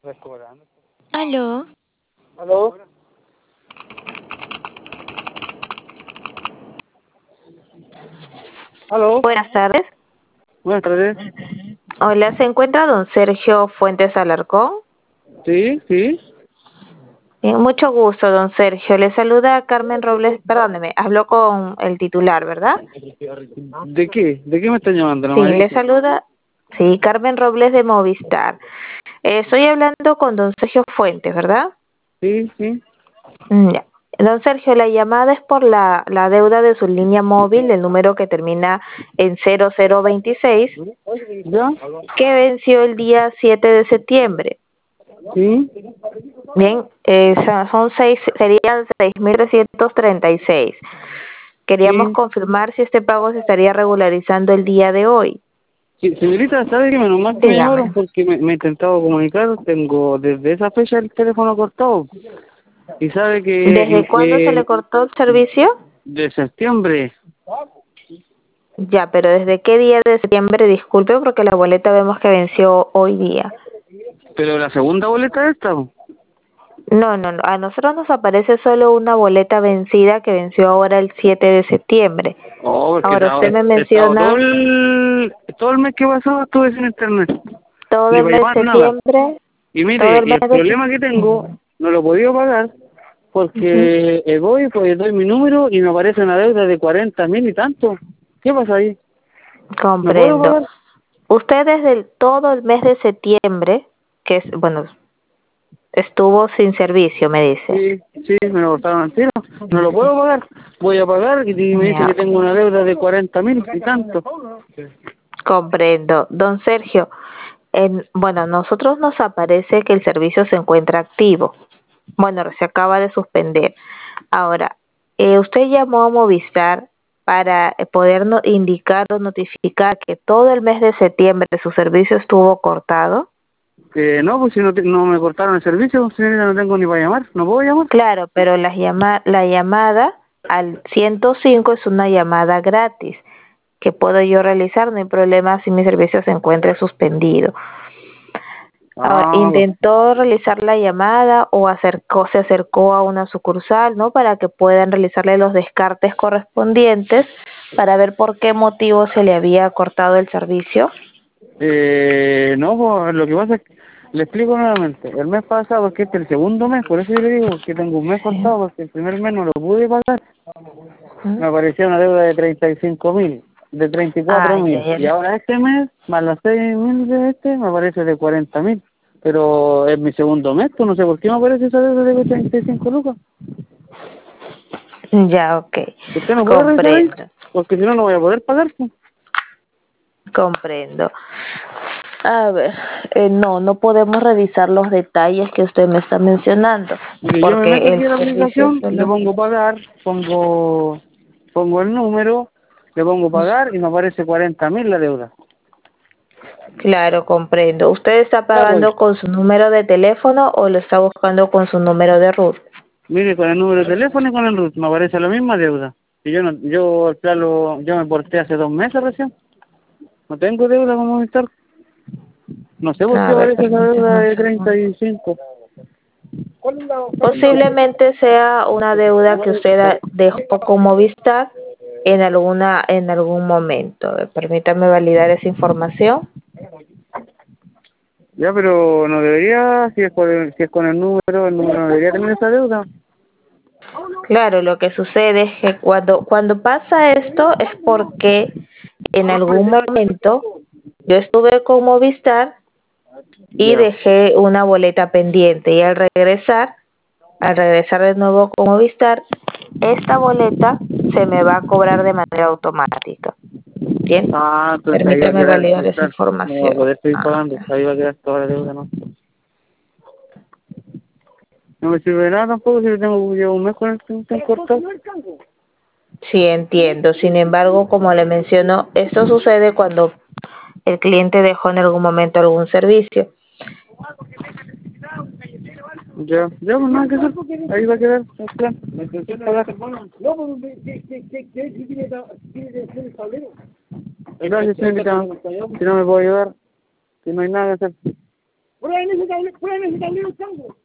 Restaurante. Aló, ¿Aló? ¿Aló? buenas tardes. Buenas tardes. Hola, ¿se encuentra don Sergio Fuentes Alarcón? Sí, sí. Mucho gusto, don Sergio. Le saluda Carmen Robles, perdóneme, habló con el titular, ¿verdad? ¿De qué? ¿De qué me están llamando? ¿No Sí, me ha le dicho? saluda, sí, Carmen Robles de Movistar. Estoy hablando con don Sergio Fuentes, ¿verdad? Sí, sí. Ya. Don Sergio, la llamada es por la deuda de su línea móvil, el número que termina en 0026, ¿Ya? que venció el día 7 de septiembre. Sí, Bien, son serían 6.336. Queríamos sí. confirmar si este pago se estaría regularizando el día de hoy. Sí, señorita, ¿sabe que menos mal que me llamaron Dígame. porque me he intentado comunicar? Tengo desde esa fecha el teléfono cortado. Y sabe ¿Desde cuándo se le cortó el servicio? de septiembre, Ya, pero ¿desde qué día de septiembre? Disculpe, porque la boleta vemos que venció hoy día. pero la segunda boleta esta. No, no, no. A nosotros nos aparece solo una boleta vencida que venció ahora el 7 de septiembre. Oh, porque Ahora usted me he estado menciona todo el mes que pasó estuve sin internet. todo Ni el para mes de llamar nada. septiembre, Y todo mire, el y mes el de problema que tengo, septiembre. no lo he podido pagar porque voy, pues doy mi número y me aparece una deuda de 40.000 y tanto. ¿Qué pasa ahí? ¿No puedo Comprendo. pagar? Usted desde todo el mes de septiembre, que es, bueno, estuvo sin servicio, me dice. Sí, sí, me lo cortaron al tiro. No lo puedo pagar. Voy a pagar y me dice Ya, que tengo una deuda de 40.000 y tanto. comprendo. Don Sergio, bueno, a nosotros nos aparece que el servicio se encuentra activo. Bueno, se acaba de suspender. Ahora, usted llamó a Movistar para poder indicar o notificar que todo el mes de septiembre su servicio estuvo cortado. No, pues si no, no me cortaron el servicio, señorita, no tengo ni para llamar. ¿No puedo llamar? Claro, pero la llamada al 105 es una llamada gratis que puedo yo realizar, no hay problema si mi servicio se encuentra suspendido. Ahora, Ah, pues, intentó realizar la llamada o se acercó a una sucursal, ¿no? Para que puedan realizarle los descartes correspondientes para ver por qué motivo se le había cortado el servicio. no, pues lo que pasa es que, le explico nuevamente, el mes pasado, que este es el segundo mes, por eso yo le digo que tengo un mes Sí. cortado, porque el primer mes no lo pude pagar, ¿Mm? me apareció una deuda de 35.000, de treinta y cuatro Ah, ya, mil ya. y ahora este mes, más las 6.000 de este, me aparece de 40.000, pero es mi segundo mes, pues no sé por qué me aparece esa deuda de 35 lucas. Ya, ok. ¿Usted no puede revisar ahí? Comprendo, Porque si no, no voy a poder pagar, pues. comprendo. A ver, no, no podemos revisar los detalles que usted me está mencionando, Mire, yo me porque meto aquí el a la servicio aplicación, le solo... pongo pagar, pongo el número, le pongo pagar y me aparece 40.000 la deuda. Claro, comprendo. ¿Usted está Ya pues, pagando con su número de teléfono o lo está buscando con su número de RUT? mire, con el número de teléfono y con el RUT me aparece la misma deuda. Y yo no, yo, claro, yo me porté hace 2 meses recién. No tengo deuda como Movistar. No sé por qué A ver, aparece esa deuda permítame un de segundo. 35. Posiblemente sea una deuda que usted dejó con Movistar en algún momento. A ver, permítame validar esa información. Ya, pero no debería, si es con el número no debería tener esa deuda. Claro, lo que sucede es que cuando pasa esto es porque en algún momento yo estuve con Movistar y Ya. dejé una boleta pendiente y al regresar de nuevo con Movistar, esta boleta se me va a cobrar de manera automática. Bien, Ah, entonces ahí va a permítame quedar, validar esa claro, no va a información. poder seguir A pagando, ver. ahí va a quedar toda la deuda, ¿no? No me sirve de nada tampoco si llevo un mes con el que cortado. Sí, entiendo. Sin embargo, como le menciono, esto sucede cuando el cliente dejó en algún momento algún servicio. Ya, ya, pues nada que hacer, ahí va a quedar el plan. Pagar. Gracias, señorita. Si no me puedo ayudar, si no hay nada que hacer. Prueba en ese tablero, chango.